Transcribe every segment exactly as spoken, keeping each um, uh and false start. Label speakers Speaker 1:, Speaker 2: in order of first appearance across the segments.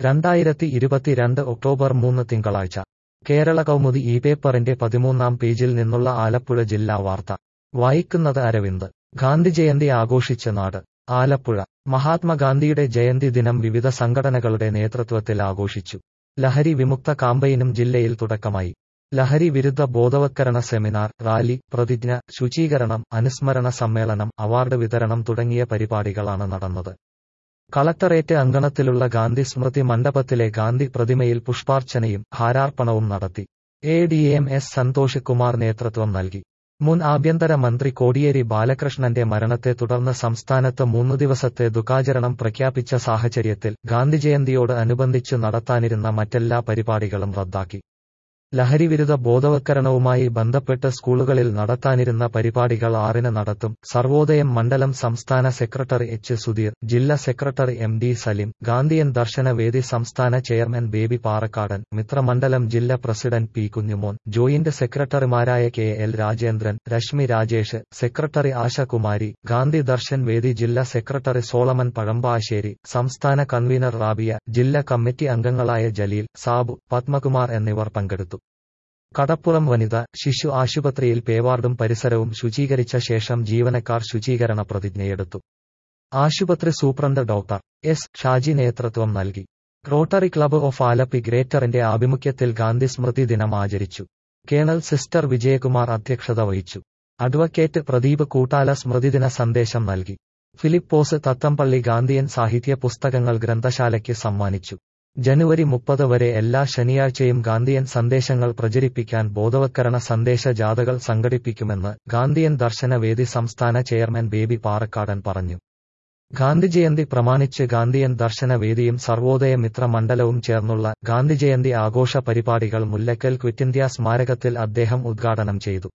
Speaker 1: രണ്ടായിരത്തി ഇരുപത്തിരണ്ട് ഒക്ടോബർ മൂന്ന് തിങ്കളാഴ്ച കേരള കൗമുദി ഈ പേപ്പറിന്റെ പതിമൂന്നാം പേജിൽ നിന്നുള്ള ആലപ്പുഴ ജില്ലാ വാർത്ത വായിക്കുന്നത് അരവിന്ദ്. ഗാന്ധിജയന്തി ആഘോഷിച്ച് നാട്. ആലപ്പുഴ മഹാത്മാഗാന്ധിയുടെ ജയന്തി ദിനം വിവിധ സംഘടനകളുടെ നേതൃത്വത്തിൽ ആഘോഷിച്ചു. ലഹരി വിമുക്ത കാമ്പയിനും ജില്ലയിൽ തുടക്കമായി. ലഹരി വിരുദ്ധ ബോധവത്കരണ സെമിനാർ, റാലി, പ്രതിജ്ഞ, ശുചീകരണം, അനുസ്മരണ സമ്മേളനം, അവാർഡ് വിതരണം തുടങ്ങിയ പരിപാടികളാണ് നടന്നത്. കളക്ടറേറ്റ് അങ്കണത്തിലുള്ള ഗാന്ധി സ്മൃതി മണ്ഡപത്തിലെ ഗാന്ധി പ്രതിമയിൽ പുഷ്പാർച്ചനയും ഹാരാർപ്പണവും നടത്തി. A D M S Santhosh Kumar നേതൃത്വം നൽകി. മുൻ ആഭ്യന്തര മന്ത്രി കോടിയേരി ബാലകൃഷ്ണന്റെ മരണത്തെ തുടർന്ന് സംസ്ഥാനത്ത് മൂന്നു ദിവസത്തെ ദുഃഖാചരണം പ്രഖ്യാപിച്ച സാഹചര്യത്തിൽ ഗാന്ധിജയന്തിയോട് അനുബന്ധിച്ചു നടത്താനിരുന്ന മറ്റെല്ലാ പരിപാടികളും റദ്ദാക്കി. ലഹരിവിരുദ്ധ ബോധവത്കരണവുമായി ബന്ധപ്പെട്ട് സ്കൂളുകളിൽ നടത്താനിരുന്ന പരിപാടികൾ ആറിന് നടത്തും. സർവോദയം മണ്ഡലം സംസ്ഥാന സെക്രട്ടറി എച്ച് സുധീർ, ജില്ലാ secretary M D Salim, Gandhian Darshana Vedi സംസ്ഥാന ചെയർമാൻ ബേബി പാറക്കാടൻ, മിത്രമണ്ഡലം ജില്ലാ പ്രസിഡന്റ് പി കുഞ്ഞുമോൻ, ജോയിന്റ് സെക്രട്ടറിമാരായ K L Rajendran, Reshmi Rajesh, secretary Ashakumari, Gandhi Darshan Vedi ജില്ലാ സെക്രട്ടറി സോളമൻ പഴമ്പാശ്ശേരി, സംസ്ഥാന കൺവീനർ റാബിയ, ജില്ലാ കമ്മിറ്റി അംഗങ്ങളായ ജലീൽ, സാബു, പത്മകുമാർ എന്നിവർ പങ്കെടുത്തു. കടപ്പുറം വനിത ശിശു ആശുപത്രിയിൽ പേവാർഡും പരിസരവും ശുചീകരിച്ച ശേഷം ജീവനക്കാർ ശുചീകരണ പ്രതിജ്ഞയെടുത്തു. ആശുപത്രി സൂപ്രണ്ട് ഡോക്ടർ എസ് ഷാജി നേതൃത്വം നൽകി. റോട്ടറി ക്ലബ്ബ് ഓഫ് ആലപ്പി ഗ്രേറ്ററിന്റെ ആഭിമുഖ്യത്തിൽ ഗാന്ധി സ്മൃതി ദിനം ആചരിച്ചു. കേണൽ സിസ്റ്റർ വിജയകുമാർ അധ്യക്ഷത വഹിച്ചു. അഡ്വക്കേറ്റ് പ്രദീപ് കൂട്ടാല സ്മൃതിദിന സന്ദേശം നൽകി. ഫിലിപ്പോസ് തത്തമ്പള്ളി ഗാന്ധിയൻ സാഹിത്യ പുസ്തകങ്ങൾ ഗ്രന്ഥശാലയ്ക്ക് സമ്മാനിച്ചു. ജനുവരി മുപ്പത് വരെ എല്ലാ ശനിയാഴ്ചയും ഗാന്ധിയൻ സന്ദേശങ്ങൾ പ്രചരിപ്പിക്കാൻ ബോധവത്കരണ സന്ദേശ ജാഥകൾ സംഘടിപ്പിക്കുമെന്ന് ഗാന്ധിയൻ ദർശന വേദി സംസ്ഥാന ചെയർമാൻ ബേബി പാറക്കാടൻ പറഞ്ഞു. ഗാന്ധിജയന്തി പ്രമാണിച്ച് ഗാന്ധിയൻ ദർശന വേദിയും സർവോദയ മിത്ര മണ്ഡലവും ചേർന്നുള്ള ഗാന്ധിജയന്തി ആഘോഷ പരിപാടികൾ മുല്ലക്കൽ ക്വിറ്റ് ഇന്ത്യ സ്മാരകത്തിൽ അദ്ദേഹം ഉദ്ഘാടനം ചെയ്തു.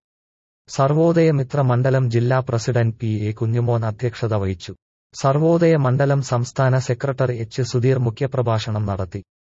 Speaker 1: സർവോദയ മിത്ര മണ്ഡലം ജില്ലാ പ്രസിഡന്റ് പി എ കുഞ്ഞുമോൻ അധ്യക്ഷത വഹിച്ചു. സർവോദയ മണ്ഡലം സംസ്ഥാന സെക്രട്ടറി എച്ച് സുധീർ മുഖ്യപ്രഭാഷണം നടത്തി.